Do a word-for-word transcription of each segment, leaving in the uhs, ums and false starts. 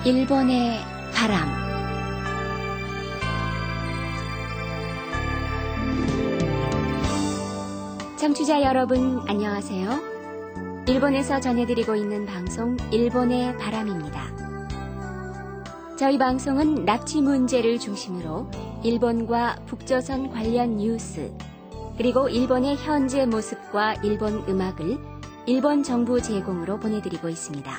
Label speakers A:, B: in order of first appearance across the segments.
A: 일본의 바람. 청취자 여러분 안녕하세요. 일본에서 전해드리고 있는 방송 일본의 바람입니다. 저희 방송은 납치 문제를 중심으로 일본과 북조선 관련 뉴스, 그리고 일본의 현재 모습과 일본 음악을 일본 정부 제공으로 보내드리고 있습니다.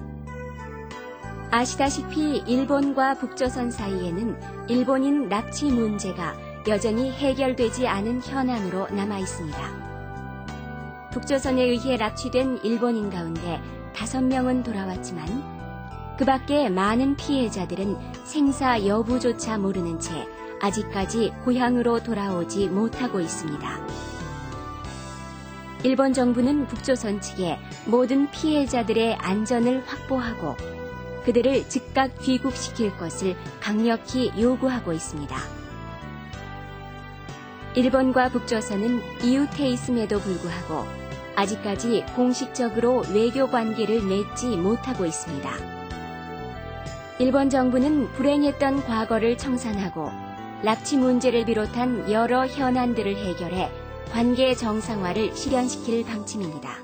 A: 아시다시피 일본과 북조선 사이에는 일본인 납치 문제가 여전히 해결되지 않은 현안으로 남아 있습니다. 북조선에 의해 납치된 일본인 가운데 다섯 명은 돌아왔지만 그 밖에 많은 피해자들은 생사 여부조차 모르는 채 아직까지 고향으로 돌아오지 못하고 있습니다. 일본 정부는 북조선 측에 모든 피해자들의 안전을 확보하고 그들을 즉각 귀국시킬 것을 강력히 요구하고 있습니다. 일본과 북조선은 이웃해 있음에도 불구하고 아직까지 공식적으로 외교 관계를 맺지 못하고 있습니다. 일본 정부는 불행했던 과거를 청산하고 납치 문제를 비롯한 여러 현안들을 해결해 관계 정상화를 실현시킬 방침입니다.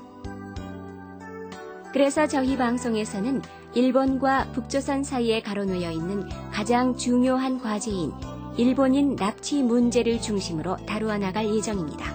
A: 그래서 저희 방송에서는 일본과 북조선 사이에 가로놓여 있는 가장 중요한 과제인 일본인 납치 문제를 중심으로 다루어 나갈 예정입니다.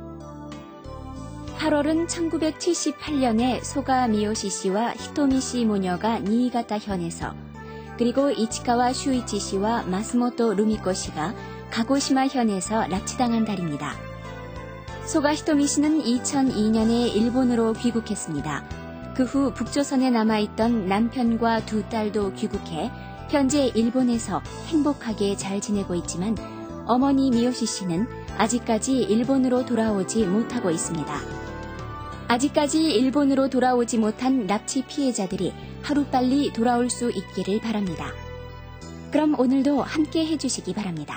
A: 팔월은 천구백칠십팔 년에 소가 미요시 씨와 히토미 씨 모녀가 니이가타 현에서, 그리고 이치카와 슈이치 씨와 마스모토 루미코 씨가 가고시마 현에서 납치당한 달입니다. 소가 히토미 씨는 이천이 년에 일본으로 귀국했습니다. 그 후 북조선에 남아있던 남편과 두 딸도 귀국해 현재 일본에서 행복하게 잘 지내고 있지만 어머니 미요시 씨는 아직까지 일본으로 돌아오지 못하고 있습니다. 아직까지 일본으로 돌아오지 못한 납치 피해자들이 하루빨리 돌아올 수 있기를 바랍니다. 그럼 오늘도 함께 해주시기 바랍니다.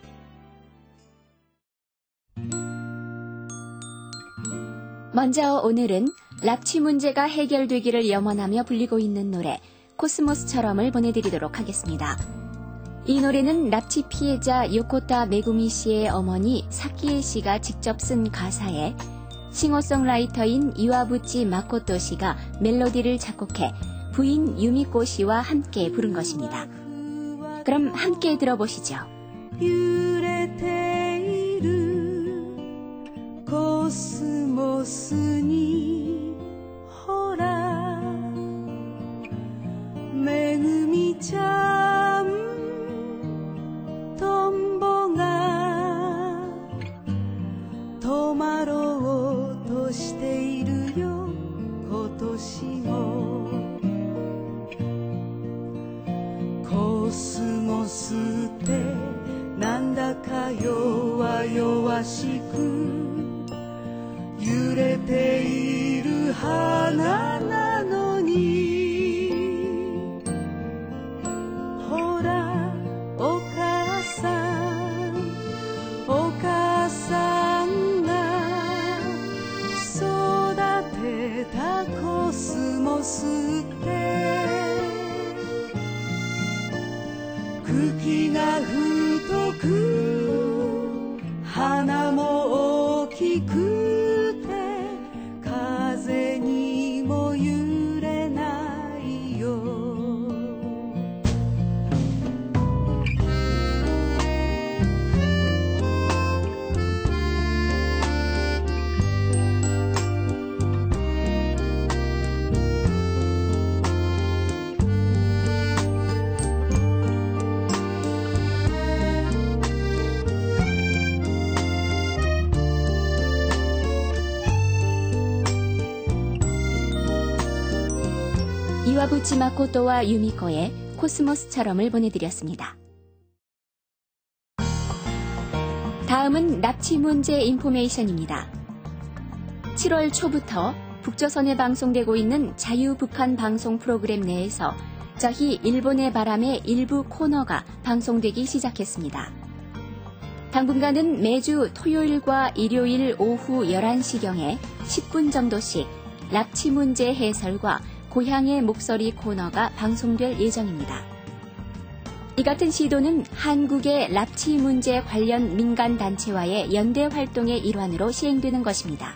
A: 먼저 오늘은 납치 문제가 해결되기를 염원하며 불리고 있는 노래 코스모스처럼을 보내드리도록 하겠습니다. 이 노래는 납치 피해자 요코타 메구미 씨의 어머니 사키에 씨가 직접 쓴 가사에 싱어송라이터인 이와부치 마코토 씨가 멜로디를 작곡해 부인 유미코 씨와 함께 부른 것입니다. 그럼 함께 들어보시죠.
B: 코스모스にほらめぐみちゃんトンボが止まろうとしているよ今年もコスモスってなんだか弱々しく揺れている花なのにほらお母さんお母さんが育てたコスモスって茎が太く花も大きく
A: 이와부치 마코토와 유미코의 코스모스처럼을 보내드렸습니다. 다음은 납치 문제 인포메이션입니다. 칠월 초부터 북조선에 방송되고 있는 자유북한 방송 프로그램 내에서 저희 일본의 바람의 일부 코너가 방송되기 시작했습니다. 당분간은 매주 토요일과 일요일 오후 열한 시경에 십 분 정도씩 납치 문제 해설과 고향의 목소리 코너가 방송될 예정입니다. 이 같은 시도는 한국의 납치 문제 관련 민간단체와의 연대 활동의 일환으로 시행되는 것입니다.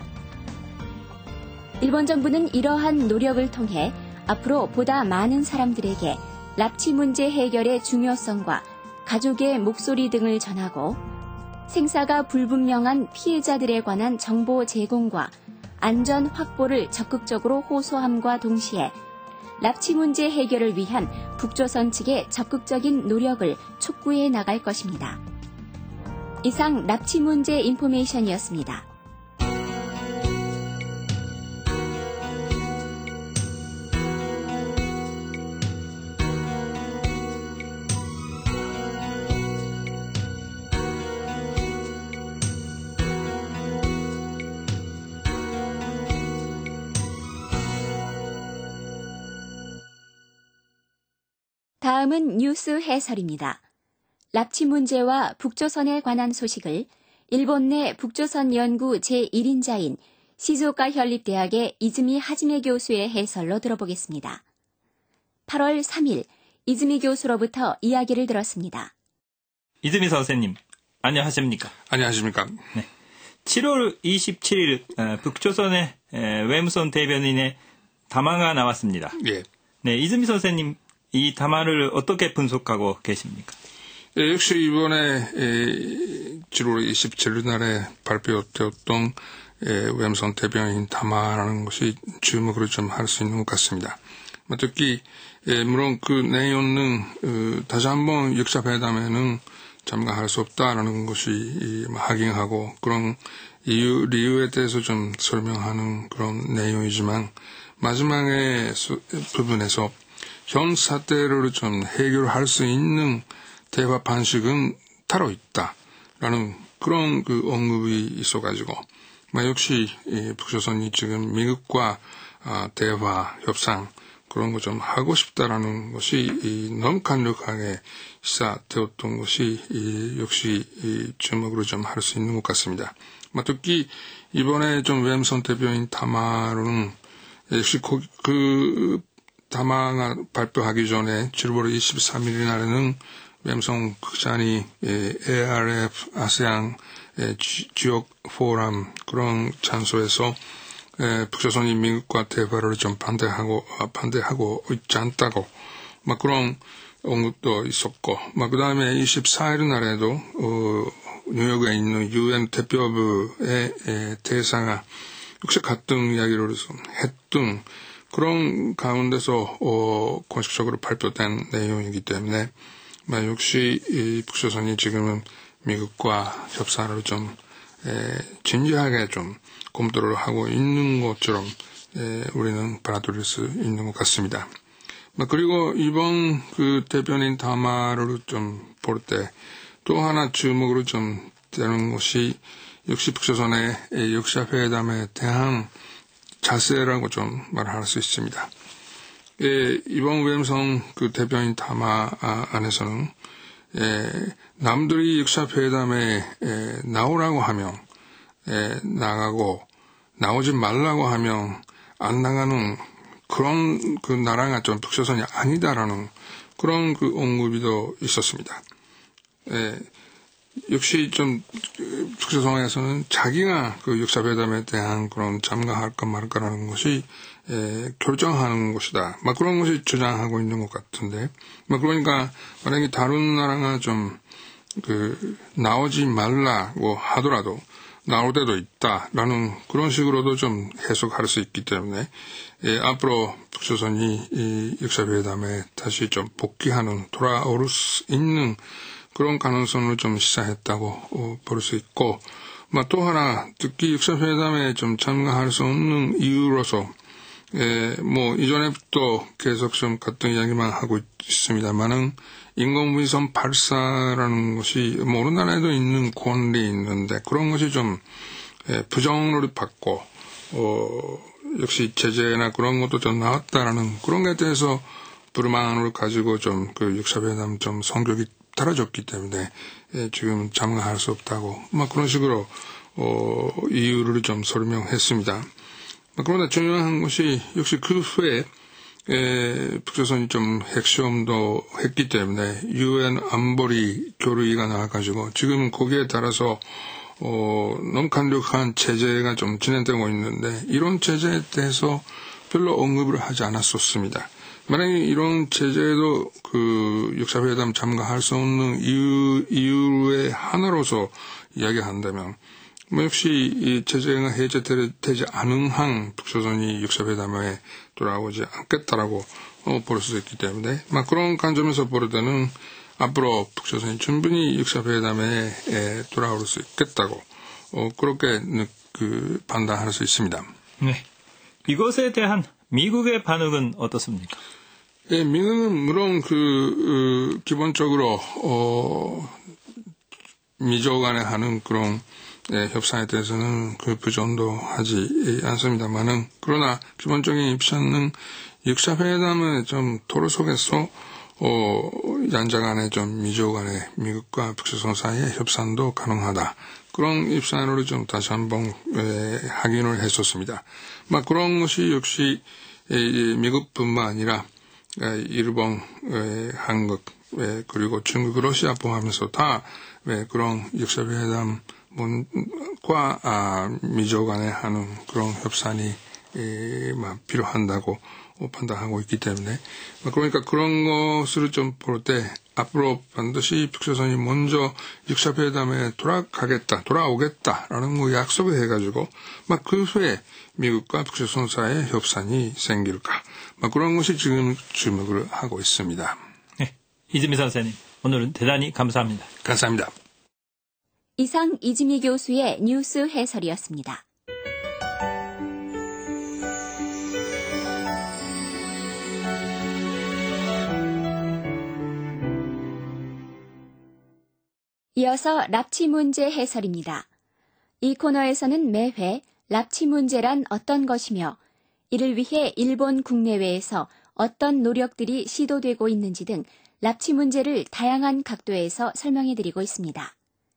A: 일본 정부는 이러한 노력을 통해 앞으로 보다 많은 사람들에게 납치 문제 해결의 중요성과 가족의 목소리 등을 전하고 생사가 불분명한 피해자들에 관한 정보 제공과 안전 확보를 적극적으로 호소함과 동시에 납치 문제 해결을 위한 북조선 측의 적극적인 노력을 촉구해 나갈 것입니다. 이상 납치 문제 인포메이션이었습니다. 다음은 뉴스 해설입니다. 납치 문제와 북조선에 관한 소식을 일본 내 북조선 연구 제일 인자인 시즈오카 현립대학의 이즈미 하지메 교수의 해설로 들어보겠습니다. 팔월 삼일 이즈미 교수로부터 이야기를 들었습니다.
C: 이즈미 선생님, 안녕하십니까?
D: 안녕하십니까?
C: 네. 칠월 이십칠일 북조선의 외무성 대변인의 담화가 나왔습니다.
D: 예.
C: 네, 이즈미 선생님, 이 담화를 어떻게 분석하고 계십니까?
D: 예, 역시 이번에 예, 칠월 이십칠일 날에 발표되었던 예, 외무성 대변인 담화라는 것이 주목으로 좀 할 수 있는 것 같습니다. 특히 예, 물론 그 내용은 어, 다시 한번 역사회담에는 참가할 수 없다라는 것이 이, 확인하고 그런 이유, 이유에 대해서 좀 설명하는 그런 내용이지만 마지막에 수, 부분에서 현 사태를 좀 해결할 수 있는 대화 방식은 따로 있다라는 그런 그 언급이 있어가지고, 역시 북조선이 지금 미국과 대화 협상 그런 거 좀 하고 싶다라는 것이 너무 강력하게 시사되었던 것이 역시 주목으로 좀 할 수 있는 것 같습니다. 특히 이번에 좀 외무성 대변인 담화로는 역시 그, 그 담화가 발표하기 전에 칠월 이십삼일 날에는 외무성 국장이 에이알에프 아세안 지역 포럼 그런 장소에서 북조선이 미국과 대화를 좀 반대하고 반대하고 있지 않다고 막 그런 언급도 있었고, 막 그다음에 이십사일 날에도 어, 뉴욕에 있는 유엔 대표부의 대사가 역시 같은 이야기를 했던 그런 가운데서 어, 공식적으로 발표된 내용이기 때문에 역시 이 북조선이 지금은 미국과 협상을 좀 에, 진지하게 좀 검토를 하고 있는 것처럼 에, 우리는 받아들일 수 있는 것 같습니다. 그리고 이번 그 대변인 담화를 좀 볼 때 또 하나 주목으로 좀 되는 것이 역시 북조선의 역사회담에 대한 자세라고 좀 말할 수 있습니다. 예, 이번 외무성 그 대변인 담화 안에서는 예, 남들이 역사회담에 예, 나오라고 하면 예, 나가고 나오지 말라고 하면 안 나가는 그런 그 나라가 좀 북조선이 아니다라는 그런 그 언급이 더 있었습니다. 예, 역시 좀 북조선에서는 자기가 그 역사회담에 대한 그런 참가할까 말까라는 것이 에, 결정하는 것이다. 막 그런 것이 주장하고 있는 것 같은데, 막 그러니까 만약에 다른 나라가 좀 그 나오지 말라고 하더라도 나올 때도 있다라는 그런 식으로도 좀 해석할 수 있기 때문에 에, 앞으로 북조선이 이 역사회담에 다시 좀 복귀하는 돌아올 수 있는 그런 가능성을 좀 시사했다고 어, 볼 수 있고, 또 하나 특히 역사회담에 좀 참가할 수 없는 이유로서 에, 뭐 이전에부터 계속 좀 같은 이야기만 하고 있습니다만은 인공위성 발사라는 것이 뭐 어느 나라에도 있는 권리 있는데 그런 것이 좀 에, 부정을 받고 어, 역시 제재나 그런 것도 좀 나왔다라는 그런 것에 대해서 불만을 가지고 좀 그 역사회담 좀 성격이 떨어졌기 때문에 예, 지금 참가할 수 없다고 막 그런 식으로 어, 이유를 좀 설명했습니다. 그러나 중요한 것이 역시 그 후에 에, 북조선이 좀 핵시험도 했기 때문에 유엔 안보리 교류위가 나와가지고 지금 거기에 따라서 어, 너무 강력한 제재가 좀 진행되고 있는데 이런 제재에 대해서 별로 언급을 하지 않았었습니다. 만약에 이런 제재도 그 육사회담 참가할 수 없는 이유, 이유의 하나로서 이야기한다면 뭐 역시 이 제재가 해제되지 않은 한 북조선이 육사회담에 돌아오지 않겠다라고 어, 볼 수 있기 때문에 막 그런 관점에서 볼 때는 앞으로 북조선이 충분히 육사회담에 에, 돌아올 수 있겠다고 어, 그렇게 그 판단할 수 있습니다.
C: 네. 이것에 대한 미국의 반응은 어떻습니까?
D: 예, 미국은 물론 그 어, 기본적으로 어, 미조 간에 하는 그런 예, 협상에 대해서는 그 부정도 하지 않습니다만은 그러나 기본적인 입장은 육사회담은 좀 토로 속에서 어, 양자 간에 좀 미조 간에 미국과 북조선 사이의 협상도 가능하다. 그런 입장으로 좀 다시 한번 에, 확인을 했었습니다. 막 그런 것이 역시 에, 미국뿐만 아니라 에, 일본, 에, 한국, 에, 그리고 중국, 러시아 포함해서 다 에, 그런 육사회담과 아, 미조 간에 하는 그런 협상이 에, 막 필요한다고 판단하고 있기 때문에 그러니까 그런 것을 좀 볼 때 앞으로 반드시 북조선이 먼저 육사회담에 돌아가겠다, 돌아오겠다라는 거 약속을 해가지고 막 그 후에 미국과 북조선 사이의 협상이 생길까, 막 그런 것이 지금 주목을 하고 있습니다.
C: 네, 이즈미 선생님 오늘은 대단히 감사합니다.
D: 감사합니다.
A: 이상 이즈미 교수의 뉴스 해설이었습니다. 이어서 납치 문제 해설입니다. 이 코너에서는 매회 납치 문제란 어떤 것이며 이를 위해 일본 국내외에서 어떤 노력들이 시도되고 있는지 등 납치 문제를 다양한 각도에서 설명해드리고 있습니다.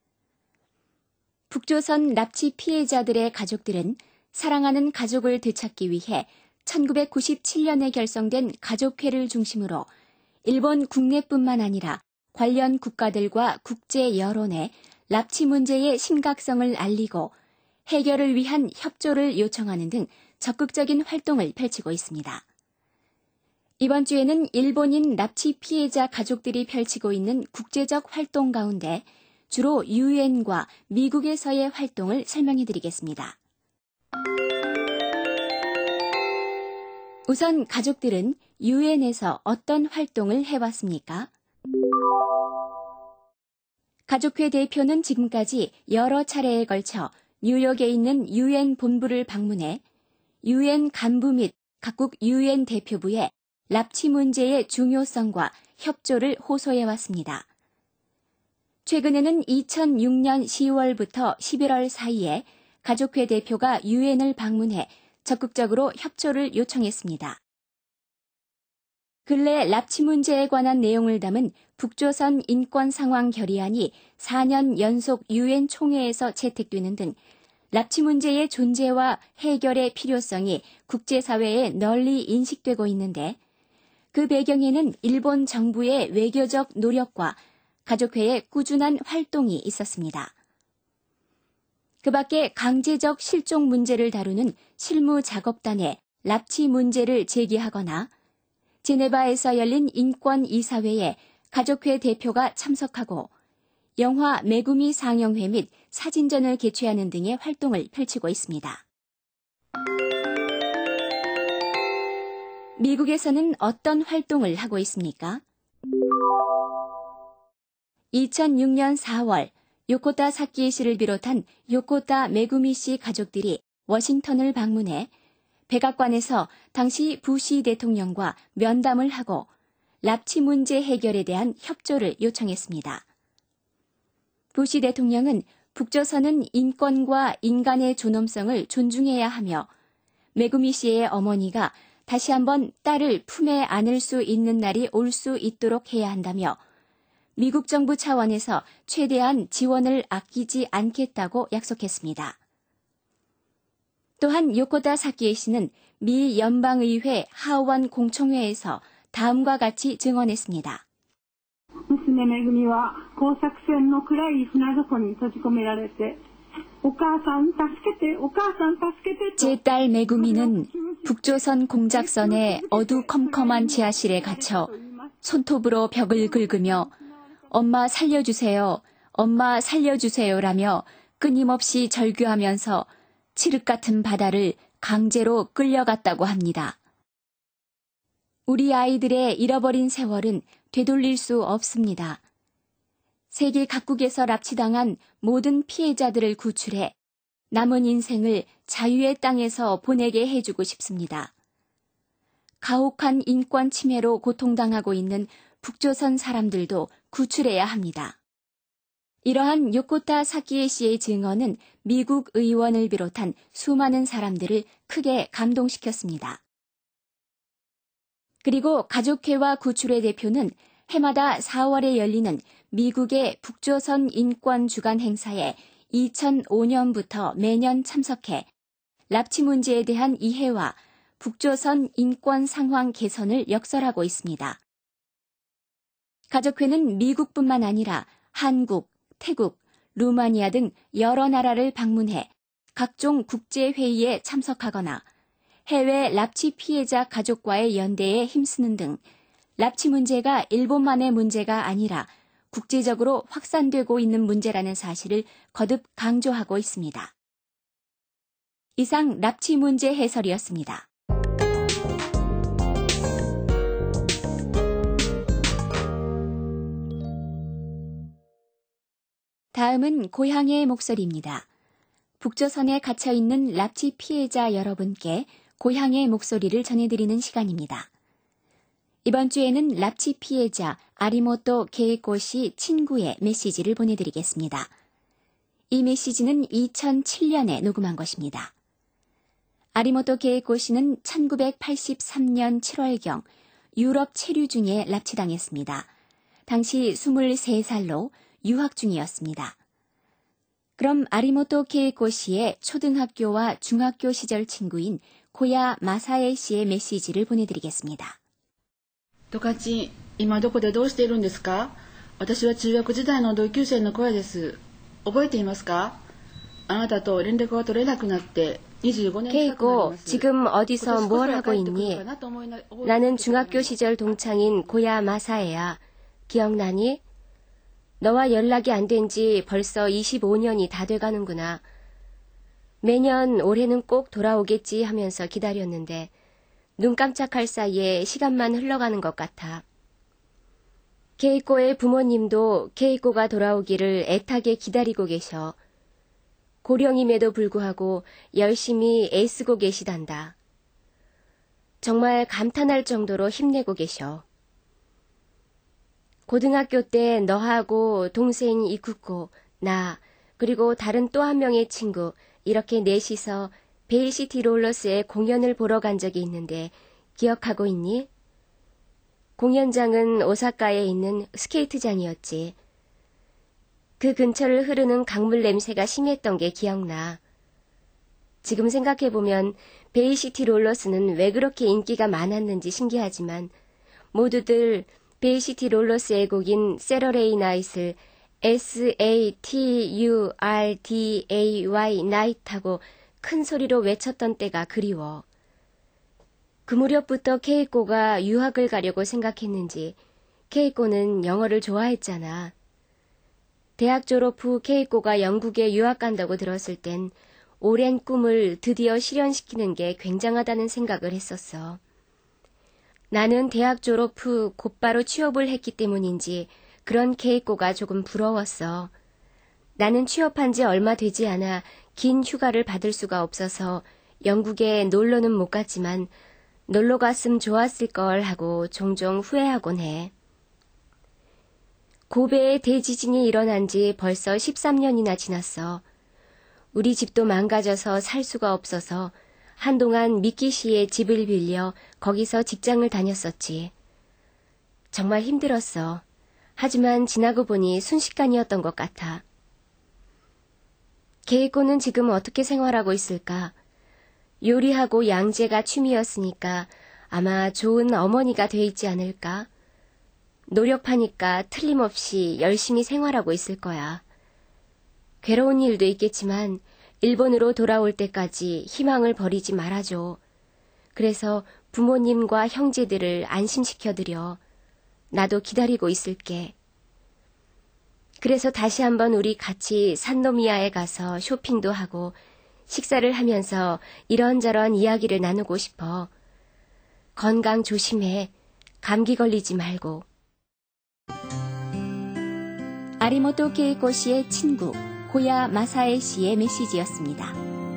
A: 북조선 납치 피해자들의 가족들은 사랑하는 가족을 되찾기 위해 천구백구십칠 년에 결성된 가족회를 중심으로 일본 국내뿐만 아니라 관련 국가들과 국제 여론에 납치 문제의 심각성을 알리고 해결을 위한 협조를 요청하는 등 적극적인 활동을 펼치고 있습니다. 이번 주에는 일본인 납치 피해자 가족들이 펼치고 있는 국제적 활동 가운데 주로 유엔과 미국에서의 활동을 설명해드리겠습니다. 우선 가족들은 유엔에서 어떤 활동을 해왔습니까? 가족회 대표는 지금까지 여러 차례에 걸쳐 뉴욕에 있는 유엔 본부를 방문해 유엔 간부 및 각국 유엔 대표부에 납치 문제의 중요성과 협조를 호소해왔습니다. 최근에는 이천육 년 시월부터 십일월 사이에 가족회 대표가 유엔을 방문해 적극적으로 협조를 요청했습니다. 근래 납치 문제에 관한 내용을 담은 북조선 인권 상황 결의안이 사 년 연속 유엔 총회에서 채택되는 등 납치 문제의 존재와 해결의 필요성이 국제사회에 널리 인식되고 있는데 그 배경에는 일본 정부의 외교적 노력과 가족회의 꾸준한 활동이 있었습니다. 그 밖에 강제적 실종 문제를 다루는 실무작업단에 납치 문제를 제기하거나 제네바에서 열린 인권이사회에 가족회 대표가 참석하고 영화 메구미 상영회 및 사진전을 개최하는 등의 활동을 펼치고 있습니다. 미국에서는 어떤 활동을 하고 있습니까? 이천육 년 사월 요코타 사키 씨를 비롯한 요코타 메구미 씨 가족들이 워싱턴을 방문해 백악관에서 당시 부시 대통령과 면담을 하고 납치 문제 해결에 대한 협조를 요청했습니다. 부시 대통령은 북조선은 인권과 인간의 존엄성을 존중해야 하며 메구미 씨의 어머니가 다시 한번 딸을 품에 안을 수 있는 날이 올 수 있도록 해야 한다며 미국 정부 차원에서 최대한 지원을 아끼지 않겠다고 약속했습니다. 또한 요코타 사키에 씨는 미 연방의회 하원 공청회에서 다음과 같이 증언했습니다.
E: 娘めぐみは工作船の暗い船底に閉じ込められて、お母さん助けて、お母さん助けて。
A: 제 딸 메구미는 북조선 공작선의 어두컴컴한 지하실에 갇혀 손톱으로 벽을 긁으며 엄마 살려주세요, 엄마 살려주세요라며 끊임없이 절규하면서 칠흑 같은 바다를 강제로 끌려갔다고 합니다. 우리 아이들의 잃어버린 세월은 되돌릴 수 없습니다. 세계 각국에서 납치당한 모든 피해자들을 구출해 남은 인생을 자유의 땅에서 보내게 해주고 싶습니다. 가혹한 인권 침해로 고통당하고 있는 북조선 사람들도 구출해야 합니다. 이러한 요코타 사키에 씨의 증언은 미국 의원을 비롯한 수많은 사람들을 크게 감동시켰습니다. 그리고 가족회와 구출의 대표는 해마다 사월에 열리는 미국의 북조선 인권 주간 행사에 이천오 년부터 매년 참석해 납치 문제에 대한 이해와 북조선 인권 상황 개선을 역설하고 있습니다. 가족회는 미국뿐만 아니라 한국, 태국, 루마니아 등 여러 나라를 방문해 각종 국제회의에 참석하거나 해외 납치 피해자 가족과의 연대에 힘쓰는 등 납치 문제가 일본만의 문제가 아니라 국제적으로 확산되고 있는 문제라는 사실을 거듭 강조하고 있습니다. 이상 납치 문제 해설이었습니다. 다음은 고향의 목소리입니다. 북조선에 갇혀있는 납치 피해자 여러분께 고향의 목소리를 전해드리는 시간입니다. 이번 주에는 납치 피해자 아리모토 게이코 씨 친구의 메시지를 보내드리겠습니다. 이 메시지는 이천칠 년에 녹음한 것입니다. 아리모토 게이코 씨는 천구백팔십삼 년 칠월경 유럽 체류 중에 납치당했습니다. 당시 스물세 살로 유학 중이었습니다. 그럼 아리모토 게이코 씨의 초등학교와 중학교 시절 친구인 고야 마사에 씨의 메시지를 보내드리겠습니다.
F: トカチン、今どこでどうしているんですか？私は中学時代の同級生の声です。覚えていますか？あなたと連絡が取れなくなって이십오 년近くなります。
A: 지금 어디서 뭘 하고 있니? 나는 중학교 시절 동창인 고야 마사에야. 기억나니? 너와 연락이 안 된 지 벌써 이십오 년이 다 돼가는구나. 매년 올해는 꼭 돌아오겠지 하면서 기다렸는데 눈 깜짝할 사이에 시간만 흘러가는 것 같아. 케이코의 부모님도 케이코가 돌아오기를 애타게 기다리고 계셔. 고령임에도 불구하고 열심히 애쓰고 계시단다. 정말 감탄할 정도로 힘내고 계셔. 고등학교 때 너하고 동생 이쿠코, 나, 그리고 다른 또 한 명의 친구 이렇게 넷이서 베이시티 롤러스의 공연을 보러 간 적이 있는데 기억하고 있니? 공연장은 오사카에 있는 스케이트장이었지. 그 근처를 흐르는 강물 냄새가 심했던 게 기억나. 지금 생각해보면 베이시티 롤러스는 왜 그렇게 인기가 많았는지 신기하지만 모두들 베이시티 롤러스의 곡인 세러데이 나잇을 에스 에이 티 유 알 디 에이 와이 나잇하고 큰 소리로 외쳤던 때가 그리워. 그 무렵부터 케이코가 유학을 가려고 생각했는지 케이코는 영어를 좋아했잖아. 대학 졸업 후 케이코가 영국에 유학 간다고 들었을 땐 오랜 꿈을 드디어 실현시키는 게 굉장하다는 생각을 했었어. 나는 대학 졸업 후 곧바로 취업을 했기 때문인지 그런 케이코가 조금 부러웠어. 나는 취업한 지 얼마 되지 않아 긴 휴가를 받을 수가 없어서 영국에 놀러는 못 갔지만 놀러 갔으면 좋았을 걸 하고 종종 후회하곤 해. 고베에 대지진이 일어난 지 벌써 십삼 년이나 지났어. 우리 집도 망가져서 살 수가 없어서 한동안 미키시의 집을 빌려 거기서 직장을 다녔었지. 정말 힘들었어. 하지만 지나고 보니 순식간이었던 것 같아. 케이코는 지금 어떻게 생활하고 있을까?
G: 요리하고 양재가 취미였으니까 아마 좋은 어머니가 돼 있지 않을까? 노력하니까 틀림없이 열심히 생활하고 있을 거야. 괴로운 일도 있겠지만 일본으로 돌아올 때까지 희망을 버리지 말아줘. 그래서 부모님과 형제들을 안심시켜드려. 나도 기다리고 있을게. 그래서 다시 한번 우리 같이 산노미야에 가서 쇼핑도 하고 식사를 하면서 이런저런 이야기를 나누고 싶어. 건강 조심해. 감기 걸리지 말고.
A: 아리모토 케이코 씨의 친구 고야 마사에 씨의 메시지였습니다.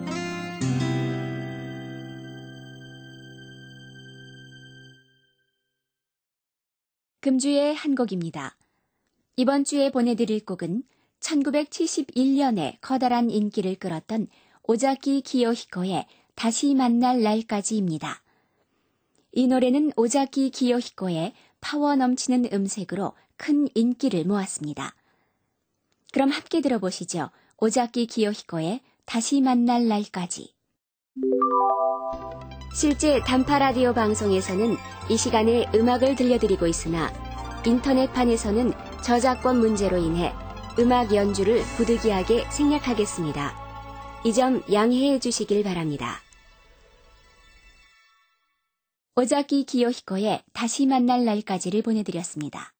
A: 금주의 한 곡입니다. 이번 주에 보내드릴 곡은 천구백칠십일 년에 커다란 인기를 끌었던 오자키 기요히코의 다시 만날 날까지입니다. 이 노래는 오자키 기요히코의 파워 넘치는 음색으로 큰 인기를 모았습니다. 그럼 함께 들어보시죠. 오자키 기요히코의 다시 만날 날까지.
G: 실제 단파 라디오 방송에서는 이 시간에 음악을 들려드리고 있으나 인터넷판에서는 저작권 문제로 인해 음악 연주를 부득이하게 생략하겠습니다. 이 점 양해해 주시길 바랍니다.
A: 오자키 기요히코의 다시 만날 날까지를 보내드렸습니다.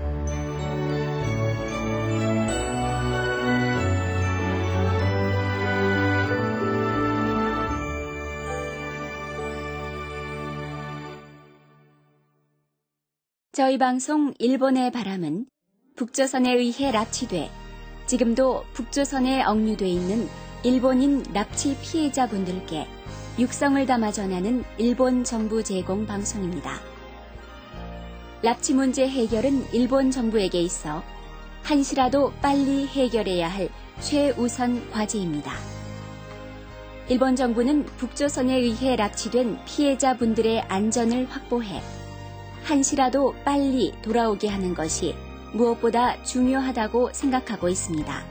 A: 저희 방송 일본의 바람은 북조선에 의해 납치돼 지금도 북조선에 억류돼 있는 일본인 납치 피해자분들께 육성을 담아 전하는 일본 정부 제공 방송입니다. 납치 문제 해결은 일본 정부에게 있어 한시라도 빨리 해결해야 할 최우선 과제입니다. 일본 정부는 북조선에 의해 납치된 피해자분들의 안전을 확보해 한시라도 빨리 돌아오게 하는 것이 무엇보다 중요하다고 생각하고 있습니다.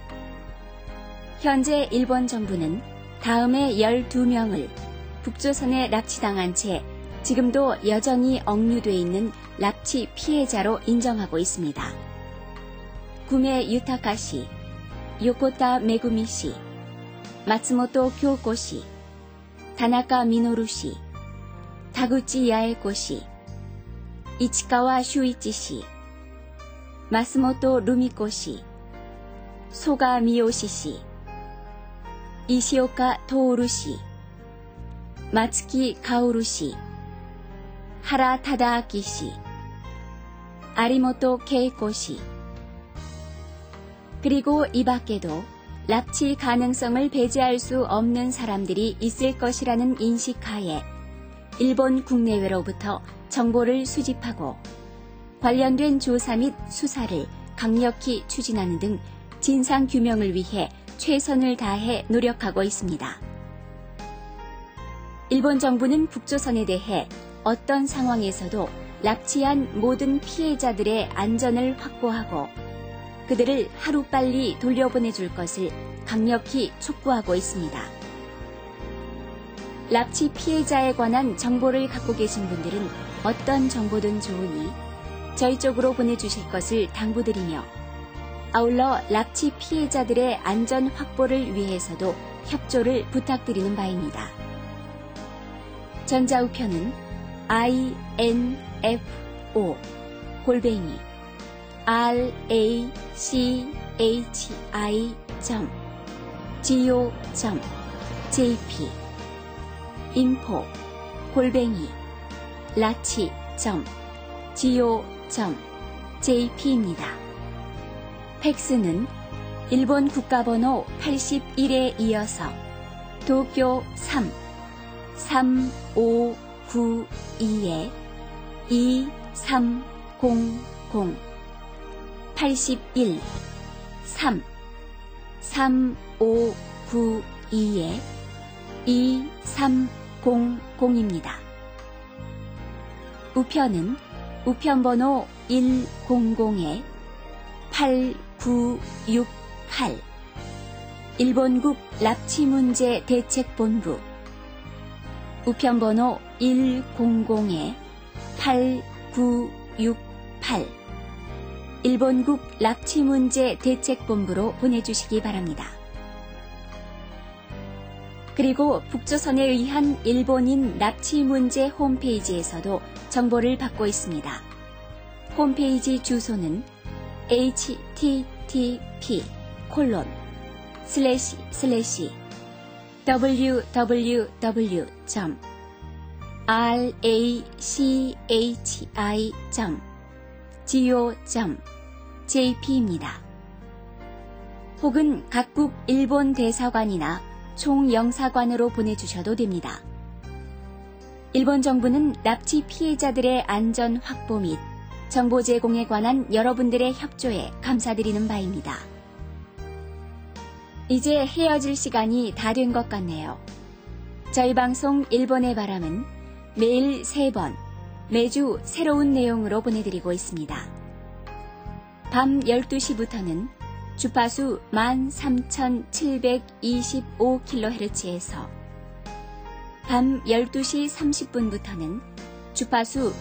A: 현재 일본 정부는 다음에 열두 명을 북조선에 납치당한 채 지금도 여전히 억류돼 있는 납치 피해자로 인정하고 있습니다. 구메 유타카 씨, 요코타 메구미 씨, 마츠모토 교코 씨, 다나카 미노루 씨, 다구치 야에코 씨, 이치카와 슈이치 씨, 마스모토 루미코 씨, 소가 미요시 씨, 이시오카 토오루 씨, 마츠키 가오루 씨, 하라 타다아키 씨, 아리모토 케이코 씨, 그리고 이 밖에도 납치 가능성을 배제할 수 없는 사람들이 있을 것이라는 인식하에 일본 국내외로부터 정보를 수집하고 관련된 조사 및 수사를 강력히 추진하는 등 진상 규명을 위해 최선을 다해 노력하고 있습니다. 일본 정부는 북조선에 대해 어떤 상황에서도 납치한 모든 피해자들의 안전을 확보하고 그들을 하루빨리 돌려보내줄 것을 강력히 촉구하고 있습니다. 납치 피해자에 관한 정보를 갖고 계신 분들은 어떤 정보든 좋으니 저희 쪽으로 보내주실 것을 당부드리며 아울러 납치 피해자들의 안전 확보를 위해서도 협조를 부탁드리는 바입니다. 전자우편은 아이엔에프오 골뱅이 라치 점 지오 점 제이피 인포 골뱅이 라치 점 지오 점 제이피입니다. 팩스는 일본 국가번호 팔십일에 이어서 도쿄 삼 삼오구이 이삼공공 팔십일 삼 삼오구이 이삼공공입니다. 우편은 우편번호 일공공에 팔구육팔 일본국 납치문제 대책본부 우편번호 일공공 팔구육팔 일본국 납치문제 대책본부로 보내주시기 바랍니다. 그리고 북조선에 의한 일본인 납치문제 홈페이지에서도 정보를 받고 있습니다. 홈페이지 주소는 에이치티티피 콜론 슬래시 슬래시 더블유더블유더블유 점 라치 점 지오 점 제이피입니다. 혹은 각국 일본 대사관이나 총영사관으로 보내주셔도 됩니다. 일본 정부는 납치 피해자들의 안전 확보 및 정보 제공에 관한 여러분들의 협조에 감사드리는 바입니다. 이제 헤어질 시간이 다 된 것 같네요. 저희 방송 일본의 바람은 매일 세 번, 매주 새로운 내용으로 보내드리고 있습니다. 밤 열두 시부터는 주파수 만 삼천칠백이십오 킬로헤르츠에서 밤 열두 시 삼십 분부터는 주파수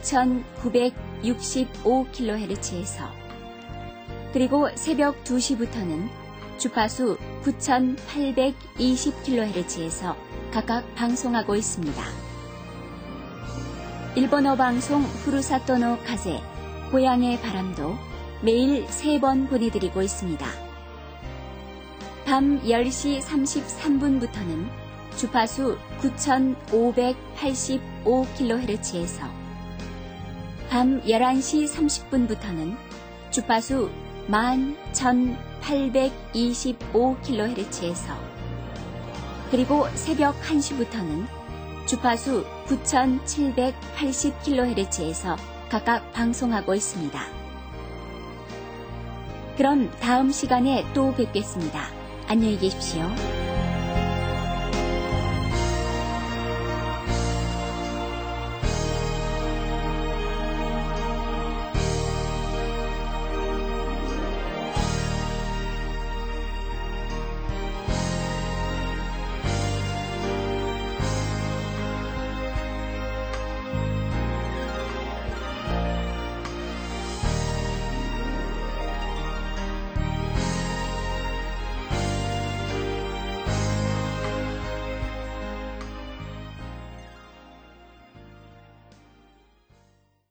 A: 구천구백육십오 킬로헤르츠에서 그리고 새벽 두 시부터는 주파수 구천팔백이십 킬로헤르츠에서 각각 방송하고 있습니다. 일본어 방송 후루사토노 카제, 고향의 바람도 매일 세 번 보내드리고 있습니다. 밤 열 시 삼십삼 분부터는 주파수 구천오백팔십오 킬로헤르츠에서 밤 열한 시 삼십 분부터는 주파수 만 천팔백이십오 킬로헤르츠에서 그리고 새벽 한 시부터는 주파수 구천칠백팔십 킬로헤르츠에서 각각 방송하고 있습니다. 그럼 다음 시간에 또 뵙겠습니다. 안녕히 계십시오.